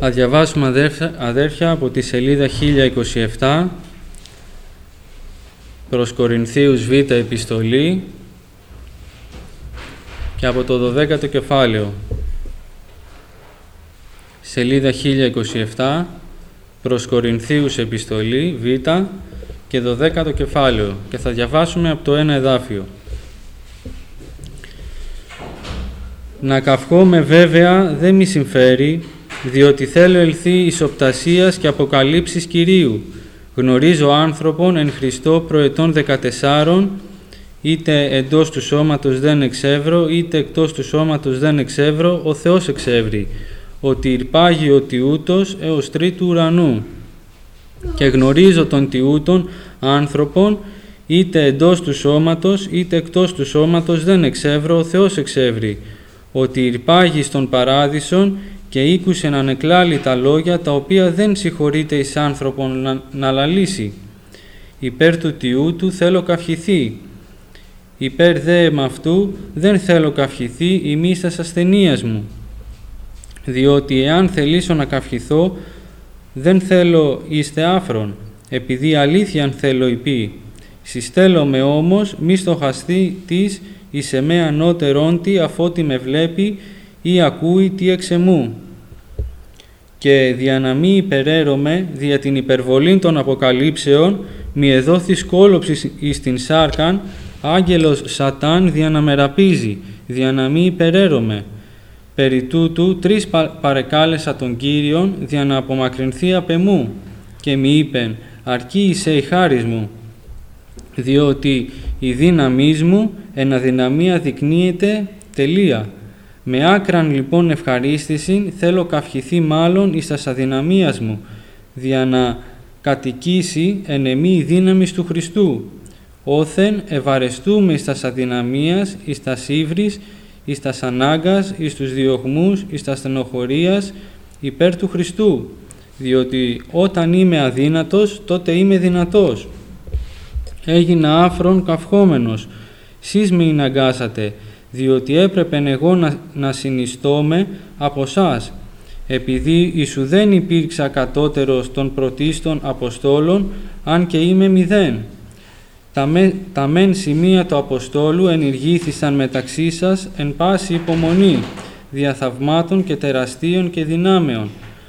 Θα διαβάσουμε, αδέρφια, από τη σελίδα 1027 προς Κορινθίους Β' επιστολή και από το 12ο κεφάλαιο. Σελίδα 1027 προς Κορινθίους επιστολή Β' και 12ο κεφάλαιο, και θα διαβάσουμε από το ένα εδάφιο. Να καυχόμαι βέβαια δεν μη συμφέρει, διότι θέλω ελθεί εις οπτασίας και αποκαλύψεις Κυρίου. Γνωρίζω άνθρωπον εν Χριστώ προετών 14, είτε εντός του σώματος δεν εξεύρω, είτε εκτός του σώματος δεν εξεύρω, ο Θεός εξεύρει, ότι υπάγει ο τιούτος έως τρίτου ουρανού. Και γνωρίζω τον τιούτον άνθρωπον, είτε εντός του σώματος, είτε εκτός του σώματος δεν εξεύρω, ο Θεός εξεύρει, ότι υπάγει στον παράδεισον και ήκουσεν ανεκλάλητα λόγια, τα οποία δεν συγχωρείται εις άνθρωπον να λαλήσει. Υπέρ του τιούτου θέλω καυχηθεί, υπέρ δε εμ' αυτού δεν θέλω καυχηθεί ημείς τας ασθενείας μου. Διότι εάν θελήσω να καυχηθώ, δεν θέλω εις θεάφρον, επειδή αλήθειαν θέλω υπή. Συστέλλομαι όμως μη στοχαστεί της εις εμέ ανώτερον τι αφότι με βλέπει ή ακούει τι εξ εμού. Και δια να μη υπεραίρομαι δια την υπερβολή των αποκαλύψεων, μη εδόθη σκόλοψης εις την σάρκαν, άγγελος Σατάν δια να με ραπίζει, δια να μη υπεραίρομαι. Περί τούτου τρεις παρεκάλεσα τον Κύριον δια να απομακρυνθεί απ' εμού, και μη είπεν αρκεί εισέ η χάρις μου, διότι η δύναμής μου εν αδυναμία δεικνύεται τελεία. Με άκραν λοιπόν ευχαρίστηση θέλω καυχηθεί μάλλον εις τας αδυναμίας μου, δια να κατοικήσει εν εμή η δύναμις του Χριστού. Όθεν ευαρεστούμε εις τας αδυναμίας, εις τας ύβρις, εις τας ανάγκας, εις τους διωγμούς, εις τας στενοχωρίας, υπέρ του Χριστού, διότι όταν είμαι αδύνατος, τότε είμαι δυνατός. Έγινα άφρον καυχόμενος, σεις με εναγκάσατε, διότι έπρεπε εγώ να συνιστώμαι από σας, επειδή εις ουδέν υπήρξα κατώτερος των πρωτίστων Αποστόλων, αν και είμαι μηδέν. Τα μεν σημεία του Αποστόλου ενηργήθησαν μεταξύ σας εν πάση υπομονή, δια θαυμάτων και τεραστίων και δυνάμεων.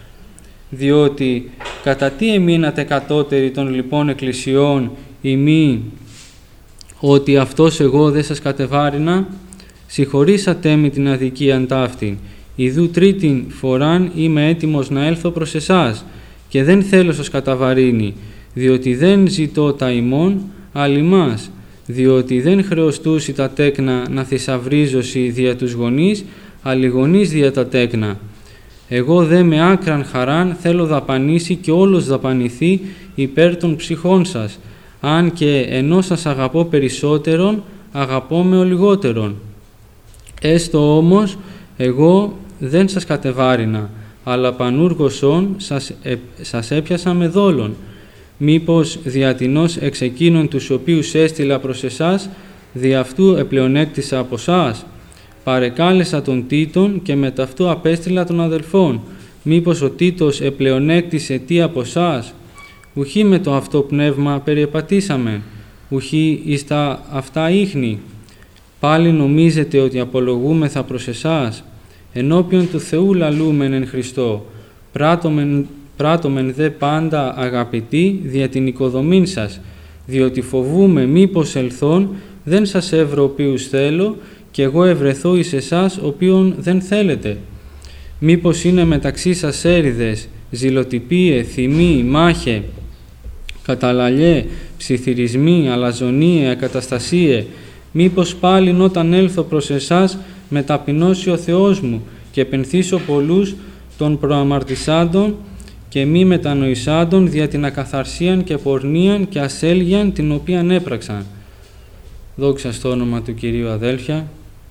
Διότι κατά τι εμείνατε κατώτεροι των λοιπόν εκκλησιών, ημί ότι αυτός εγώ δεν σας κατεβάρινα, συγχωρήσατε με την αδικίαν ταύτην. Ιδού τρίτην φοράν είμαι έτοιμος να έλθω προς εσάς και δεν θέλω σας καταβαρύνει, διότι δεν ζητώ τα ημών, αλλημάς, διότι δεν χρεωστούσι τα τέκνα να θησαυρίζωσι δια τους γονείς, αλλη γονείς δια τα τέκνα. Εγώ δε με άκραν χαράν θέλω δαπανήσει και όλος δαπανηθεί υπέρ των ψυχών σας, αν και ενώ σας αγαπώ περισσότερον, αγαπώ με ο λιγότερον. Έστω όμως, εγώ δεν σας κατεβάρινα, αλλά πανούργωσον σας έπιασα με δόλον. Μήπως διατινώς εξ εκείνων τους οποίους έστειλα προς εσάς, δι' αυτού επλεονέκτησα από σας. Παρεκάλεσα τον Τίτον και μετ' αυτού απέστειλα των αδελφών. Μήπως ο Τίτος επλεονέκτησε τι από σας? Ουχή με το αυτό πνεύμα περιεπατήσαμε, ουχή εις τα αυτά ίχνη. Πάλι νομίζετε ότι απολογούμεθα προς εσάς, ενώπιον του Θεού λαλούμεν εν Χριστώ, πράττομεν δε πάντα αγαπητοί δια την οικοδομήν σας, διότι φοβούμε μήπως ελθόν δεν σας εύρω οποίους θέλω και εγώ ευρεθώ εις εσάς οποίον δεν θέλετε. Μήπως είναι μεταξύ σας έρηδες, ζηλοτυπίε, θυμοί, μάχε, καταλαλιέ, ψιθυρισμοί, αλαζονίε, ακαταστασίε. Μήπως πάλιν όταν έλθω προς εσάς με ταπεινώσει ο Θεός μου και επενθήσω πολλούς των προαμαρτησάντων και μη μετανοησάντων δια την ακαθαρσίαν και πορνίαν και ασέλγιαν την οποίαν έπραξαν. Δόξα στο όνομα του Κυρίου, αδέλφια.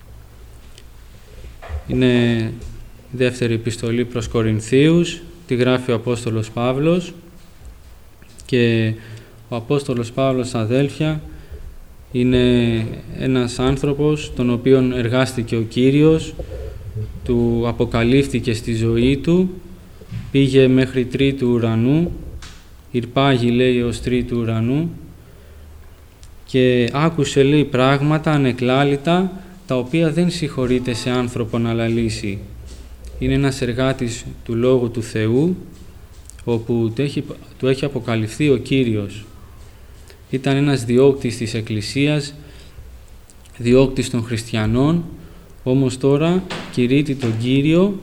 Είναι δεύτερη επιστολή προς Κορινθίους, τη γράφει ο Απόστολος Παύλος, και ο Απόστολος Παύλος, αδέλφια, είναι ένας άνθρωπος τον οποίον εργάστηκε ο Κύριος, του αποκαλύφθηκε στη ζωή του πήγε μέχρι τρίτου ουρανού, ηρπάγει λέει ως τρίτου ουρανού και άκουσε λέει πράγματα ανεκλάλητα τα οποία δεν συγχωρείται σε άνθρωπο να λαλήσει. Είναι ένας εργάτης του Λόγου του Θεού, όπου του έχει αποκαλυφθεί ο Κύριος. Ήταν ένας διώκτης της Εκκλησίας, διώκτης των χριστιανών, όμως τώρα κηρύττει τον Κύριο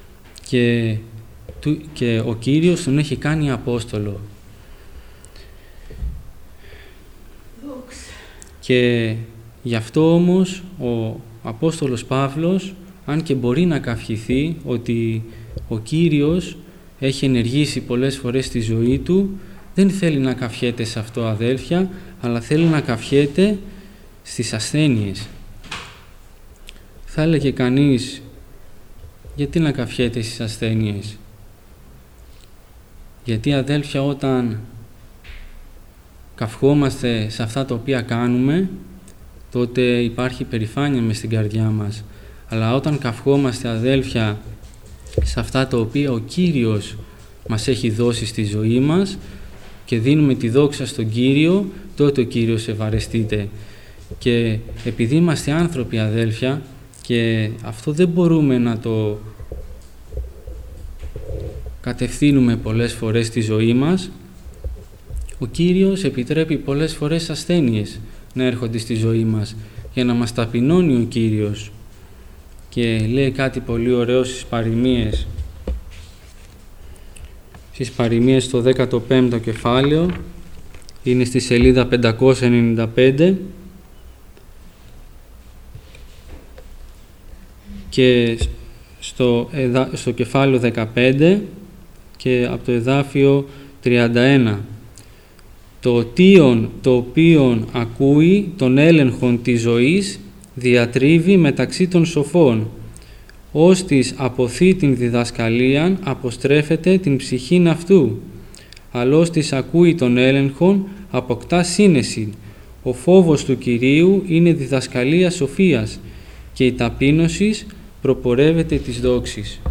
και ο Κύριος τον έχει κάνει Απόστολο. Και γι' αυτό όμως ο Απόστολος Παύλος, αν και μπορεί να καυχηθεί ότι ο Κύριος έχει ενεργήσει πολλές φορές στη ζωή του, δεν θέλει να καυχέται σε αυτό, αδέλφια, αλλά θέλει να καυχέται στις ασθένειες. Θα έλεγε κανείς, γιατί να καυχέται στις ασθένειες? Γιατί, αδέλφια, όταν καυχόμαστε σε αυτά τα οποία κάνουμε, τότε υπάρχει περηφάνεια μες στην καρδιά μας. Αλλά όταν καυχόμαστε, αδέλφια, σε αυτά τα οποία ο Κύριος μας έχει δώσει στη ζωή μας και δίνουμε τη δόξα στον Κύριο, τότε ο Κύριος ευαρεστείται. Και επειδή είμαστε άνθρωποι, αδέλφια, και αυτό δεν μπορούμε να το κατευθύνουμε πολλές φορές στη ζωή μας, ο Κύριος επιτρέπει πολλές φορές ασθένειες να έρχονται στη ζωή μας για να μας ταπεινώνει ο Κύριος. Και λέει κάτι πολύ ωραίο στις παροιμίες. Στις παροιμίες στο 15ο κεφάλαιο, είναι στη σελίδα 595 και στο κεφάλαιο 15 και από το εδάφιο 31. Το τίον το οποίον ακούει των έλεγχων της ζωής διατρίβει μεταξύ των σοφών, ώστις αποθεί την διδασκαλίαν αποστρέφεται την ψυχήν αυτού, αλλά ώστις ακούει των έλεγχων αποκτά σύνεση. Ο φόβος του Κυρίου είναι διδασκαλία σοφίας και η ταπείνωση προπορεύεται της δόξης.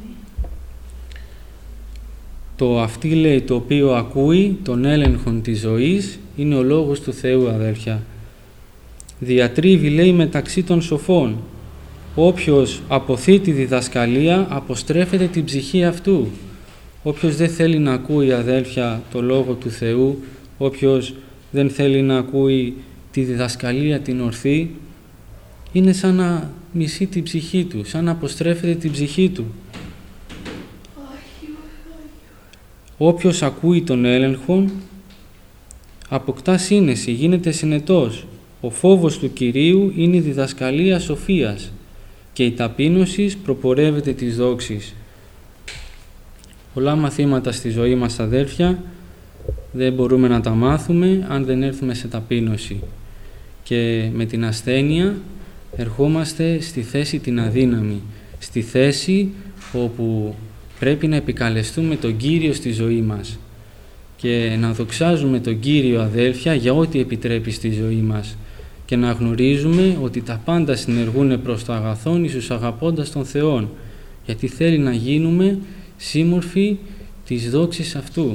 Το αυτή λέει το οποίο ακούει των έλεγχων της ζωής είναι ο Λόγος του Θεού, αδέλφια. Διατρίβει λέει μεταξύ των σοφών. Όποιος αποθεί τη διδασκαλία αποστρέφεται την ψυχή αυτού. Όποιος δεν θέλει να ακούει, αδέλφια, το Λόγο του Θεού, όποιος δεν θέλει να ακούει τη διδασκαλία την ορθή, είναι σαν να μισεί την ψυχή του, σαν να αποστρέφεται την ψυχή του. Όποιος ακούει τον έλεγχο αποκτά σύνεση, γίνεται συνετός. Ο φόβος του Κυρίου είναι η διδασκαλία σοφίας και η ταπείνωση προπορεύεται της δόξης. Πολλά μαθήματα στη ζωή μας, αδέρφια, δεν μπορούμε να τα μάθουμε αν δεν έρθουμε σε ταπείνωση. Και με την ασθένεια ερχόμαστε στη θέση την αδύναμη, στη θέση όπου πρέπει να επικαλεστούμε τον Κύριο στη ζωή μας και να δοξάζουμε τον Κύριο, αδέλφια, για ό,τι επιτρέπει στη ζωή μας και να γνωρίζουμε ότι τα πάντα συνεργούν προς το αγαθόν εις τους αγαπώντας τον Θεόν, γιατί θέλει να γίνουμε σύμμορφοι της δόξης αυτού.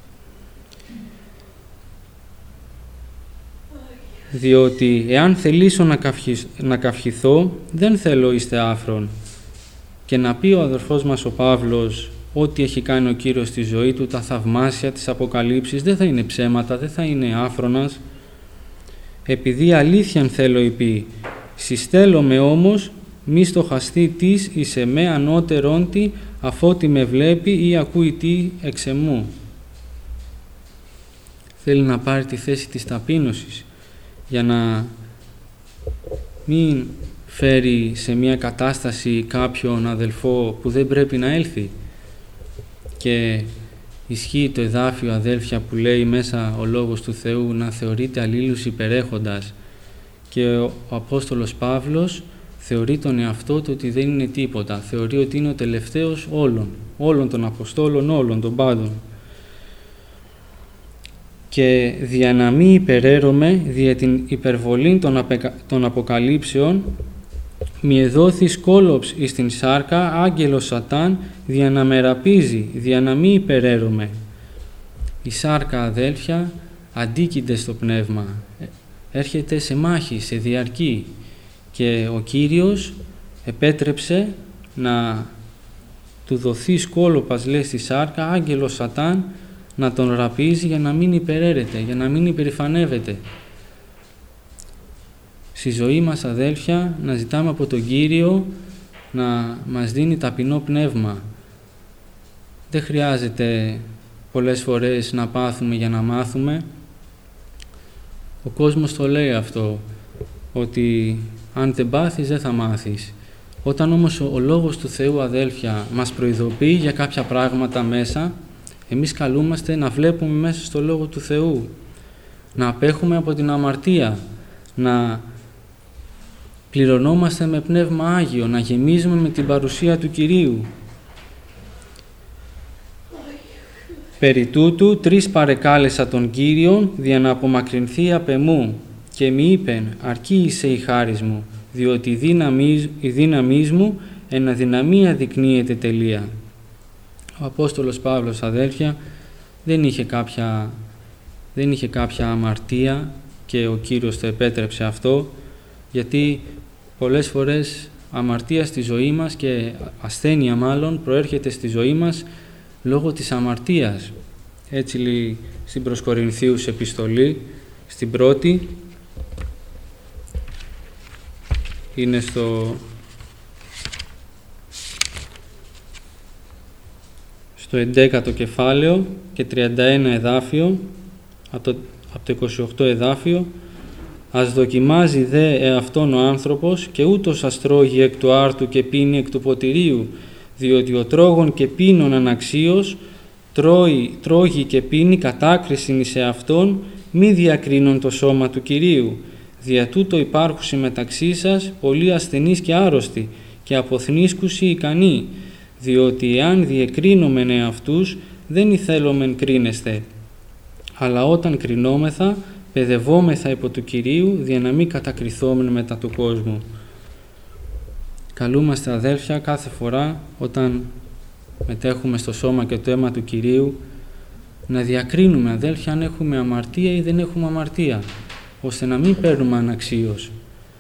Διότι εάν θελήσω να καυχηθώ, δεν θέλω είστε άφρον. Και να πει ο αδερφός μας ο Παύλος ό,τι έχει κάνει ο Κύριος στη ζωή του, τα θαυμάσια, τις αποκαλύψεις, δεν θα είναι ψέματα, δεν θα είναι άφρονας. Επειδή αλήθειαν θέλω υπή, συστέλλομαι όμως μη στοχαστεί της εις εμέ ανώτερον τι, αφότι με βλέπει ή ακούει τι εξ εμού. Θέλει να πάρει τη θέση της ταπείνωσης για να μην φέρει σε μια κατάσταση κάποιον αδελφό που δεν πρέπει να έλθει. Και ισχύει το εδάφιο, αδέλφια, που λέει μέσα ο Λόγος του Θεού να θεωρείται αλλήλους υπερέχοντας, και ο Απόστολος Παύλος θεωρεί τον εαυτό του ότι δεν είναι τίποτα, θεωρεί ότι είναι ο τελευταίος όλων των Αποστόλων, όλων των πάντων. Και δια να μη υπεραίρομαι δια την υπερβολή των αποκαλύψεων, μη εδόθη σκόλοψ εις την σάρκα, άγγελος Σατάν, δια να με ραπίζει, δια να μη υπεραίρομαι. Η σάρκα, αδέλφια, αντίκειται στο πνεύμα, έρχεται σε μάχη, σε διαρκή, και ο Κύριος επέτρεψε να του δοθεί σκόλοπας, λέει, στη σάρκα, άγγελος Σατάν, να τον ραπίζει για να μην υπεραίρεται, για να μην υπερηφανεύεται. Στη ζωή μας, αδέλφια, να ζητάμε από τον Κύριο να μας δίνει ταπεινό πνεύμα. Δεν χρειάζεται πολλές φορές να πάθουμε για να μάθουμε. Ο κόσμος το λέει αυτό, ότι αν δεν πάθεις δεν θα μάθεις. Όταν όμως ο Λόγος του Θεού, αδέλφια, μας προειδοποιεί για κάποια πράγματα μέσα, εμείς καλούμαστε να βλέπουμε μέσα στο Λόγο του Θεού, να απέχουμε από την αμαρτία, να πληρωνόμαστε με Πνεύμα Άγιο, να γεμίζουμε με την παρουσία του Κυρίου. Περί τούτου 3 παρεκάλεσα τον Κύριον, δια να απομακρυνθεί απ' εμού, και μη είπεν, αρκεί είσαι η χάρις μου, διότι η δύναμής μου εν αδυναμία δεικνύεται τελεία. Ο Απόστολος Παύλος, αδέλφια, δεν είχε κάποια αμαρτία και ο Κύριος το επέτρεψε αυτό, γιατί πολλές φορές αμαρτία στη ζωή μας και ασθένεια μάλλον προέρχεται στη ζωή μας λόγω της αμαρτίας. Έτσι λέει στην προς Κορινθίους επιστολή, στην πρώτη, είναι στο 11ο κεφάλαιο και 31 εδάφιο, από το 28 εδάφιο, «Ας δοκιμάζει δε εαυτόν ο άνθρωπος και ούτως ας τρώγει εκ του άρτου και πίνει εκ του ποτηρίου, διότι ο τρώγων και πίνων αναξίως τρώγει και πίνει κατάκρισιν εις εαυτόν, μη διακρίνον το σώμα του Κυρίου. Δια τούτο υπάρχουσι μεταξύ σας πολλοί ασθενείς και άρρωστοι και αποθνίσκουσι ικανοί, διότι εάν διεκρίνομεν εαυτούς δεν ηθέλομεν κρίνεστε. Αλλά όταν κρινόμεθα, παιδευόμεθα υπό του Κυρίου, δια να μην κατακριθόμεν μετά του κόσμου». Καλούμαστε, αδέλφια, κάθε φορά όταν μετέχουμε στο σώμα και το αίμα του Κυρίου, να διακρίνουμε, αδέλφια, αν έχουμε αμαρτία ή δεν έχουμε αμαρτία, ώστε να μην παίρνουμε αναξίως.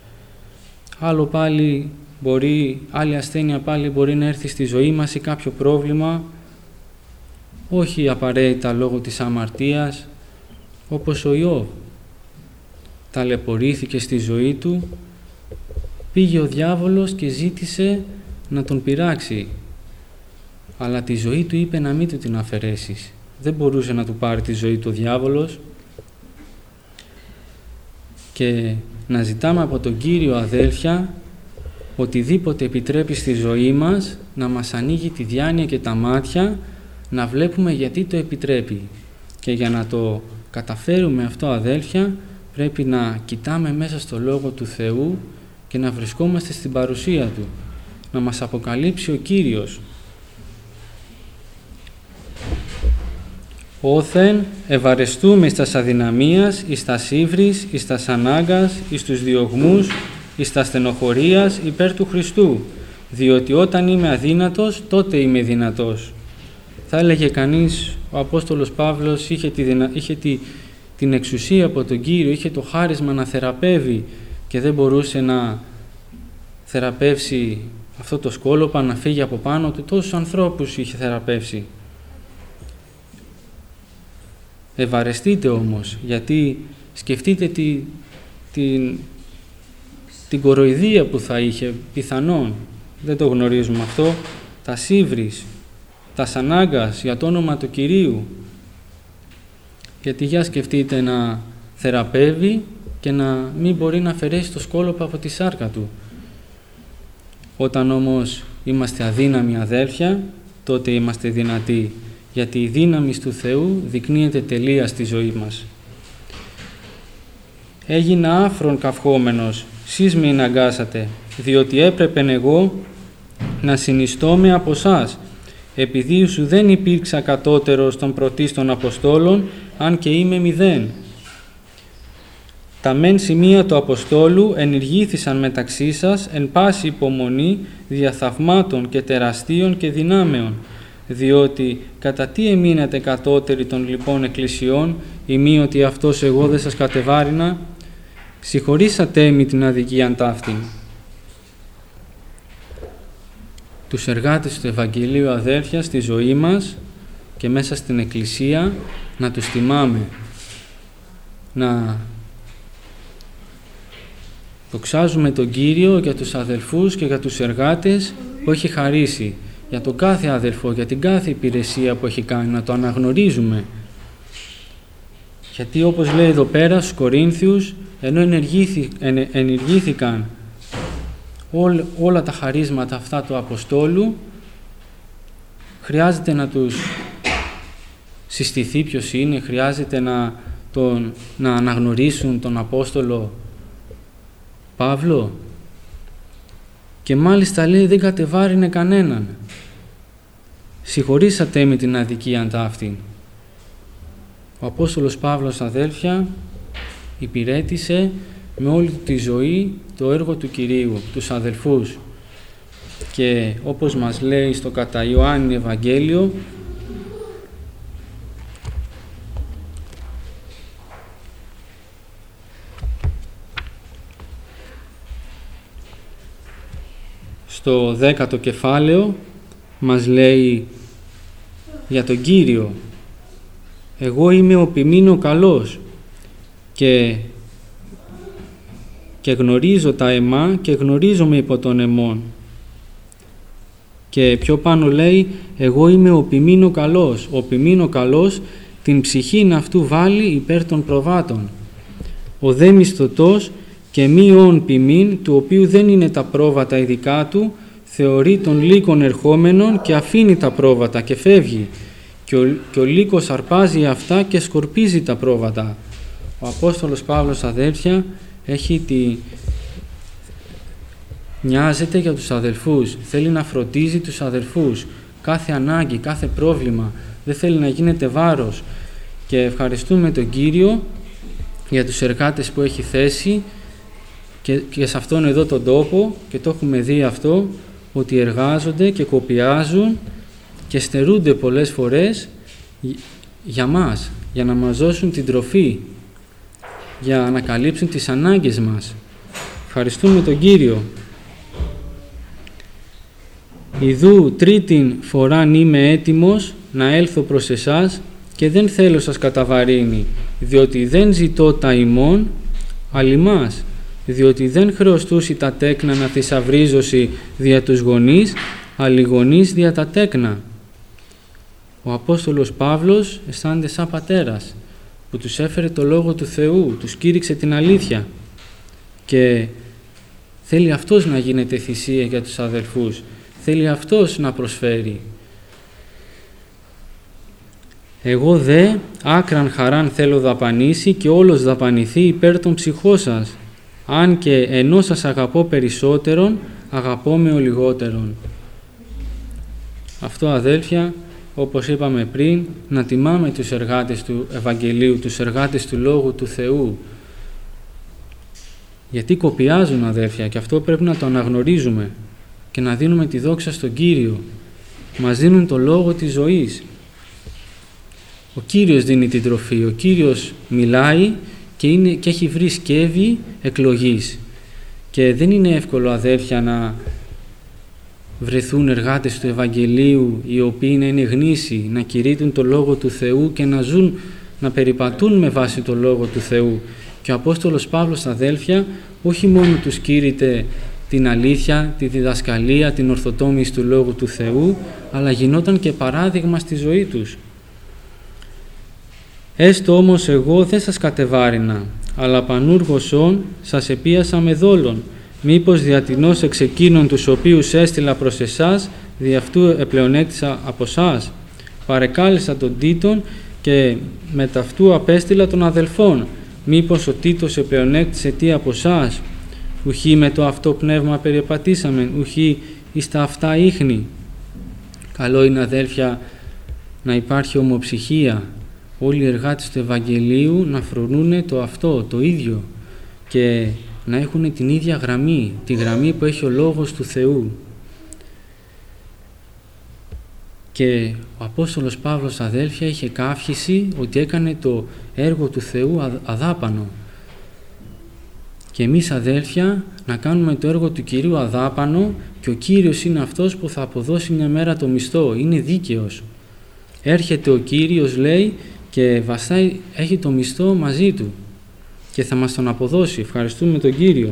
Άλλη ασθένεια πάλι μπορεί να έρθει στη ζωή μας ή κάποιο πρόβλημα, όχι απαραίτητα λόγω της αμαρτίας, όπως ο Ιώβ. Ταλαιπωρήθηκε στη ζωή του, πήγε ο διάβολος και ζήτησε να τον πειράξει, αλλά τη ζωή του είπε να μην του την αφαιρέσεις. Δεν μπορούσε να του πάρει τη ζωή του ο διάβολος, και να ζητάμε από τον Κύριο, αδέλφια, οτιδήποτε επιτρέπει στη ζωή μας, να μας ανοίγει τη διάνοια και τα μάτια, να βλέπουμε γιατί το επιτρέπει. Και για να το καταφέρουμε αυτό, αδέλφια, πρέπει να κοιτάμε μέσα στο Λόγο του Θεού και να βρισκόμαστε στην παρουσία Του, να μας αποκαλύψει ο Κύριος. Όθεν ευαρεστούμε εις τας αδυναμίας, εις τας ύβρις, εις τας ανάγκας, εις τους διωγμούς, εις τας στενοχωρίας υπέρ του Χριστού, διότι όταν είμαι αδύνατος, τότε είμαι δυνατός. Θα έλεγε κανείς, ο Απόστολος Παύλος είχε την εξουσία από τον Κύριο, είχε το χάρισμα να θεραπεύει και δεν μπορούσε να θεραπεύσει αυτό το σκόλοπα, να φύγει από πάνω του. Τόσους ανθρώπους είχε θεραπεύσει. Ευαρεστείτε όμως, γιατί σκεφτείτε την κοροϊδία που θα είχε, πιθανόν, δεν το γνωρίζουμε αυτό, τα σύβρις, τα σανάγκας για το όνομα του Κυρίου. Γιατί για σκεφτείτε να θεραπεύει και να μην μπορεί να αφαιρέσει το σκόλοπο από τη σάρκα του. Όταν όμως είμαστε αδύναμοι, αδέλφια, τότε είμαστε δυνατοί, γιατί η δύναμη του Θεού δεικνύεται τελεία στη ζωή μας. «Έγινα άφρον καυχόμενος, σεις με εναγκάσατε, διότι έπρεπεν εγώ να συνιστώ από σας, επειδή σου δεν υπήρξα κατώτερος των πρωτίστων Αποστόλων, αν και είμαι 0. Τα μεν σημεία του Αποστόλου ενηργήθησαν μεταξύ σας εν πάση υπομονή δια θαυμάτων και τεραστίων και δυνάμεων, διότι κατά τι εμείνατε κατώτεροι των λοιπών εκκλησιών, ημί ότι αυτός εγώ δεν σας κατεβάρινα, συγχωρήσατε μη την αδικίαν ταύτην. Τους εργάτες του Ευαγγελίου, αδέρφια, στη ζωή μας και μέσα στην Εκκλησία να τους τιμάμε, να δοξάζουμε τον Κύριο για τους αδελφούς και για τους εργάτες που έχει χαρίσει, για τον κάθε αδελφό, για την κάθε υπηρεσία που έχει κάνει, να το αναγνωρίζουμε. Γιατί όπως λέει εδώ πέρα στους Κορίνθιους, ενώ ενεργήθηκαν όλα τα χαρίσματα αυτά του Αποστόλου, χρειάζεται να τους συστηθεί ποιος είναι, χρειάζεται να αναγνωρίσουν τον Απόστολο Παύλο. Και μάλιστα λέει δεν κατεβάρινε κανέναν. Συγχωρήσατε με την αδικία ταύτην. Ο Απόστολος Παύλος, αδέλφια, υπηρέτησε με όλη τη ζωή το έργο του Κυρίου, τους αδελφούς. Και όπως μας λέει στο κατά Ιωάννη Ευαγγέλιο, στο 10ο κεφάλαιο μας λέει για τον Κύριο, εγώ είμαι ο ποιμήνο καλός και γνωρίζω τα αιμά και γνωρίζομαι υπό τον αιμών. Και πιο πάνω λέει, εγώ είμαι ο ποιμήνο καλός. Ο ποιμήνο καλός την ψυχήν αυτού βάλει υπέρ των προβάτων. Ο δε μισθωτός και μη ον ποιμήν, του οποίου δεν είναι τα πρόβατα οι δικά του, θεωρεί τον λύκον ερχόμενον και αφήνει τα πρόβατα και φεύγει. Και ο λύκος αρπάζει αυτά και σκορπίζει τα πρόβατα. Ο Απόστολος Παύλος, αδέρφια, νοιάζεται για τους αδελφούς, θέλει να φροντίζει τους αδελφούς, κάθε ανάγκη, κάθε πρόβλημα, δεν θέλει να γίνεται βάρος. Και ευχαριστούμε τον Κύριο για τους εργάτες που έχει θέσει και σε αυτόν εδώ τον τόπο, και το έχουμε δει αυτό, ότι εργάζονται και κοπιάζουν και στερούνται πολλές φορές για μας, για να μας δώσουν την τροφή, για να καλύψουν τις ανάγκες μας. Ευχαριστούμε τον Κύριο. Ιδού τρίτην φοράν είμαι έτοιμος να έλθω προς εσάς και δεν θέλω σας καταβαρύνει, διότι δεν ζητώ τα ημών, αλλημάς, διότι δεν χρεωστούσι τα τέκνα να θησαυρίζωσι δια τους γονείς, αλλοι γονείς δια τα τέκνα. Ο Απόστολος Παύλος αισθάνεται σαν πατέρας που τους έφερε το Λόγο του Θεού, τους κήρυξε την αλήθεια και θέλει αυτός να γίνεται θυσία για τους αδελφούς, θέλει αυτός να προσφέρει. Εγώ δε άκραν χαράν θέλω δαπανήσει και όλος δαπανηθεί υπέρ των ψυχών σας, αν και ενώ σας αγαπώ περισσότερον, αγαπώ με ο λιγότερον. Αυτό, αδέλφια, όπως είπαμε πριν, να τιμάμε τους εργάτες του Ευαγγελίου, τους εργάτες του Λόγου του Θεού. Γιατί κοπιάζουν, αδέλφια, και αυτό πρέπει να το αναγνωρίζουμε και να δίνουμε τη δόξα στον Κύριο. Μας δίνουν το λόγο της ζωής. Ο Κύριος δίνει την τροφή, ο Κύριος μιλάει και έχει βρει σκεύη εκλογής. Και δεν είναι εύκολο, αδέρφια, να βρεθούν εργάτες του Ευαγγελίου οι οποίοι να είναι γνήσιοι, να κηρύττουν το Λόγο του Θεού και να ζουν, να περιπατούν με βάση το Λόγο του Θεού. Και ο Απόστολος Παύλος, αδέλφια, όχι μόνο τους κήρυτε την αλήθεια, τη διδασκαλία, την ορθοτόμηση του Λόγου του Θεού, αλλά γινόταν και παράδειγμα στη ζωή τους. Έστω όμως εγώ δεν σας κατεβάρινα, αλλά πανούργωσον σας επίασα με δόλον, μήπως διατηνώς εξ εκείνων τους οποίους έστειλα προς εσάς, δι' αυτού επλεονέκτησα από εσάς. Παρεκάλεσα τον Τίτον και με ταυτού απέστειλα των αδελφών, μήπως ο Τίτος επλεονέκτησε τι από εσάς. Ουχή με το αυτό πνεύμα περιεπατήσαμεν, ουχή εις τα αυτά ίχνη. Καλό είναι, αδέλφια, να υπάρχει ομοψυχία, όλοι οι εργάτες του Ευαγγελίου να φρονούν το αυτό, το ίδιο, και να έχουν την ίδια γραμμή, τη γραμμή που έχει ο Λόγος του Θεού. Και ο Απόστολος Παύλος, αδέλφια, είχε καύχηση ότι έκανε το έργο του Θεού αδάπανο. Και εμείς, αδέλφια, να κάνουμε το έργο του Κυρίου αδάπανο, και ο Κύριος είναι αυτός που θα αποδώσει μια μέρα το μισθό. Είναι δίκαιος. Έρχεται ο Κύριος, λέει, και βαστάει, έχει το μισθό μαζί του και θα μας τον αποδώσει. Ευχαριστούμε τον Κύριο.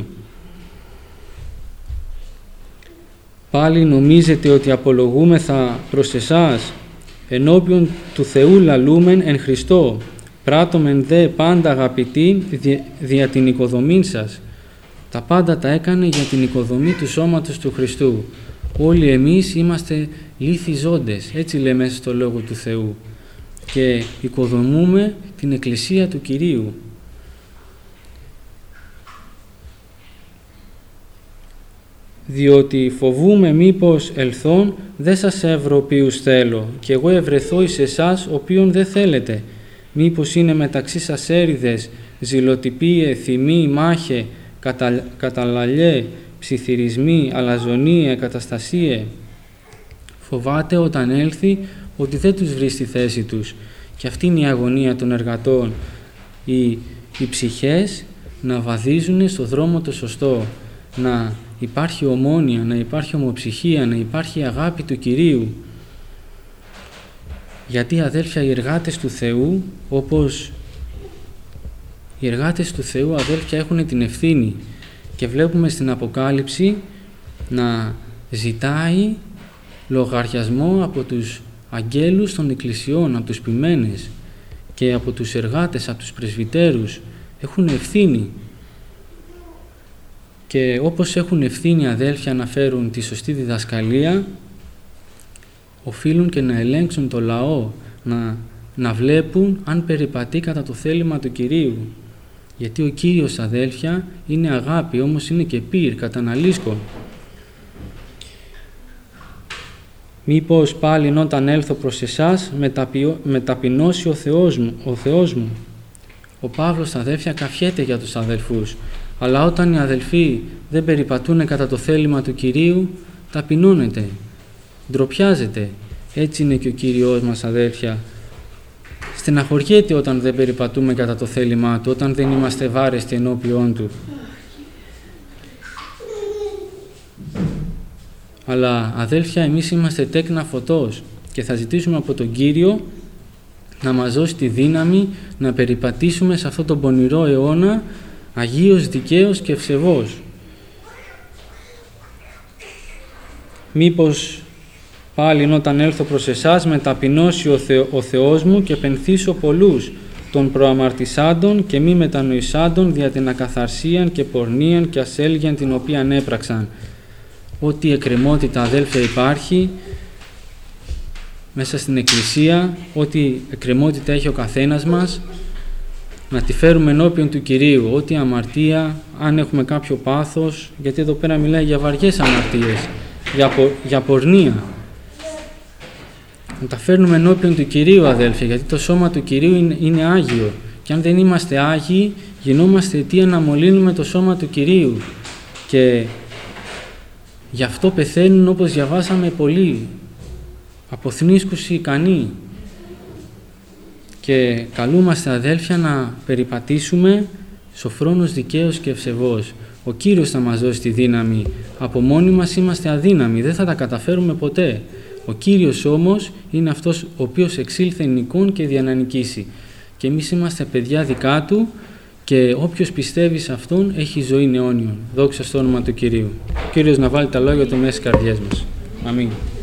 Πάλι νομίζετε ότι απολογούμεθα προς εσάς, ενώπιον του Θεού λαλούμεν εν Χριστώ, πράττομεν δε πάντα αγαπητοί δια την οικοδομήν σας. Τα πάντα τα έκανε για την οικοδομή του σώματος του Χριστού. Όλοι εμείς είμαστε λίθοι ζώντες, έτσι λέμε μέσα στο Λόγο του Θεού, και οικοδομούμε την Εκκλησία του Κυρίου. Διότι φοβούμαι μήπως ελθόν δεν σας ευρωπίους θέλω, και εγώ ευρεθώ εις εσάς οποίον δεν θέλετε. Μήπως είναι μεταξύ σας έρηδες, ζηλοτυπίε, θυμοί, μάχε, καταλαλιέ, ψιθυρισμοί, αλαζονίε, καταστασίε. Φοβάται όταν έλθει ότι δεν τους βρει στη θέση τους. Και αυτή είναι η αγωνία των εργατών. Οι ψυχές να βαδίζουν στο δρόμο το σωστό, να υπάρχει ομόνοια, να υπάρχει ομοψυχία, να υπάρχει αγάπη του Κυρίου. Γιατί, αδέλφια, οι εργάτες του Θεού, όπως οι εργάτες του Θεού, αδέλφια, έχουν την ευθύνη, και βλέπουμε στην Αποκάλυψη να ζητάει λογαριασμό από τους αγγέλους των εκκλησιών, από τους ποιμένες και από τους εργάτες, από τους πρεσβυτέρους. Έχουν ευθύνη. Και όπως έχουν ευθύνη, αδέλφια, να φέρουν τη σωστή διδασκαλία, οφείλουν και να ελέγξουν το λαό, να βλέπουν αν περιπατεί κατά το θέλημα του Κυρίου. Γιατί ο Κύριος, αδέλφια, είναι αγάπη, όμως είναι και πύρ, καταναλύσκον. Μήπως πάλι όταν έλθω προς εσάς με ταπεινώσει ο Θεός μου. Ο Παύλος, αδέλφια, καυχέται για τους αδελφούς, αλλά όταν οι αδελφοί δεν περιπατούν κατά το θέλημα του Κυρίου, ταπεινώνεται, ντροπιάζεται. Έτσι είναι και ο Κύριος μας, αδέλφια. Στεναχωριέται όταν δεν περιπατούμε κατά το θέλημά Του, όταν δεν είμαστε βάρεστοι ενώπιόν Του. Αλλά, αδέλφια, εμείς είμαστε τέκνα φωτός και θα ζητήσουμε από τον Κύριο να μας δώσει τη δύναμη να περιπατήσουμε σε αυτόν τον πονηρό αιώνα αγίος, δικαίος και ευσεβός. Μήπως πάλι όταν έλθω προς εσάς με ταπεινώσει ο Θεός μου και πενθήσω πολλούς των προαμαρτησάντων και μη μετανοησάντων δια την ακαθαρσίαν και πορνίαν και ασέλγιαν την οποίαν έπραξαν. Ό,τι εκκρεμότητα, αδέλφια, υπάρχει μέσα στην Εκκλησία, ό,τι εκκρεμότητα έχει ο καθένας μας, να τη φέρουμε ενώπιον του Κυρίου. Ό,τι αμαρτία, αν έχουμε κάποιο πάθος, γιατί εδώ πέρα μιλάει για βαριές αμαρτίες, για πορνεία, να τα φέρνουμε ενώπιον του Κυρίου, αδέλφια, γιατί το σώμα του Κυρίου είναι Άγιο, και αν δεν είμαστε Άγιοι γινόμαστε αιτία να μολύνουμε το σώμα του Κυρίου, και γι' αυτό πεθαίνουν, όπως διαβάσαμε, πολλοί, από θνήσκουση ικανοί. Και καλούμαστε, αδέλφια, να περιπατήσουμε σοφρόνος, δικαίος και ευσεβός. Ο Κύριος θα μας δώσει τη δύναμη. Από μόνοι μας είμαστε αδύναμοι, δεν θα τα καταφέρουμε ποτέ. Ο Κύριος όμως είναι αυτός ο οποίος εξήλθε νικών και δια να νικήσει. Και εμείς είμαστε παιδιά δικά Του, και όποιος πιστεύει σε Αυτόν έχει ζωή αιώνιον. Δόξα στο όνομα του Κυρίου. Ο Κύριος να βάλει τα λόγια Του μέσα στις καρδιές μας. Αμήν.